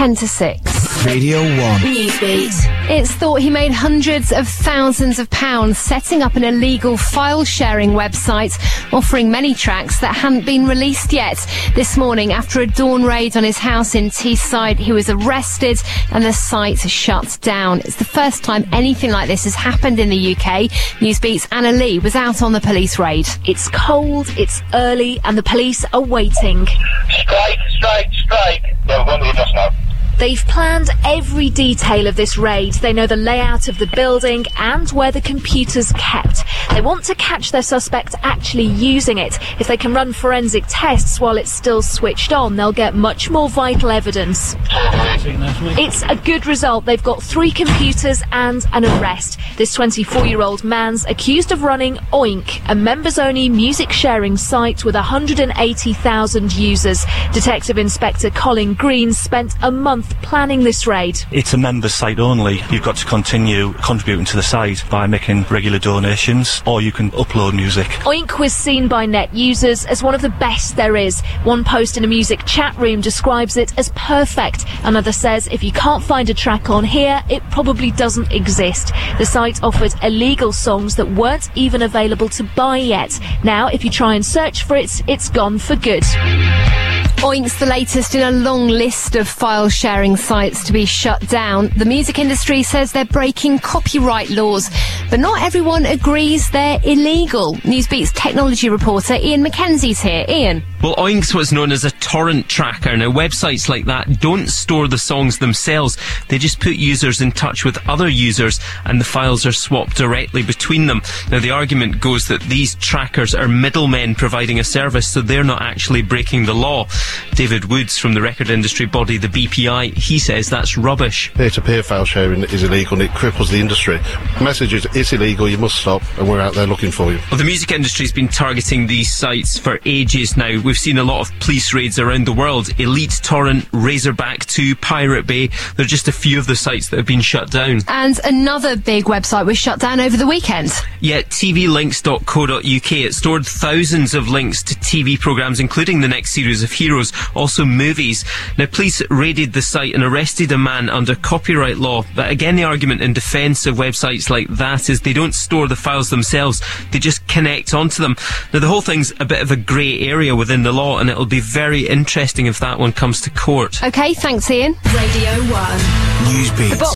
10 to 6. Radio 1. Newsbeat. It's thought he made hundreds of thousands of pounds setting up an illegal file-sharing website offering many tracks that hadn't been released yet. This morning, after a dawn raid on his house in Teesside, he was arrested and the site shut down. It's the first time anything like this has happened in the UK. Newsbeat's Anna Lee was out on the police raid. It's cold, it's early, and the police are waiting. Strike. Yeah, we're going to the address now. They've planned every detail of this raid. They know the layout of the building and where the computer's kept. They want to catch their suspect actually using it. If they can run forensic tests while it's still switched on, they'll get much more vital evidence. It's a good result. They've got 3 computers and an arrest. This 24-year-old man's accused of running Oink, a members-only music-sharing site with 180,000 users. Detective Inspector Colin Green spent a month planning this raid. It's a member site only. You've got to continue contributing to the site by making regular donations, or you can upload music. Oink was seen by net users as one of the best there is. One post in a music chat room describes it as perfect. Another says if you can't find a track on here, it probably doesn't exist. The site offered illegal songs that weren't even available to buy yet. Now, if you try and search for it, it's gone for good. Oink's the latest in a long list of file-sharing sites to be shut down. The music industry says they're breaking copyright laws, but not everyone agrees they're illegal. Newsbeat's technology reporter Ian Mackenzie's here. Ian. Well, Oink's what's known as a torrent tracker. Now, websites like that don't store the songs themselves. They just put users in touch with other users, and the files are swapped directly between them. Now, the argument goes that these trackers are middlemen providing a service, so they're not actually breaking the law. David Woods from the record industry body, the BPI, he says that's rubbish. Peer-to-peer file sharing is illegal and it cripples the industry. The message is, it's illegal, you must stop, and we're out there looking for you. Well, the music industry's been targeting these sites for ages now. We've seen a lot of police raids around the world. Elite Torrent, Razorback 2, Pirate Bay. They're just a few of the sites that have been shut down. And another big website was shut down over the weekend. Yeah, tvlinks.co.uk. It stored thousands of links to TV programmes, including the next series of Heroes, also movies. Now, police raided the site and arrested a man under copyright law. But again, the argument in defence of websites like that is they don't store the files themselves. They just connect onto them. Now, the whole thing's a bit of a grey area within the law, and it'll be very interesting if that one comes to court. OK, thanks, Ian. Radio 1. Newsbeat.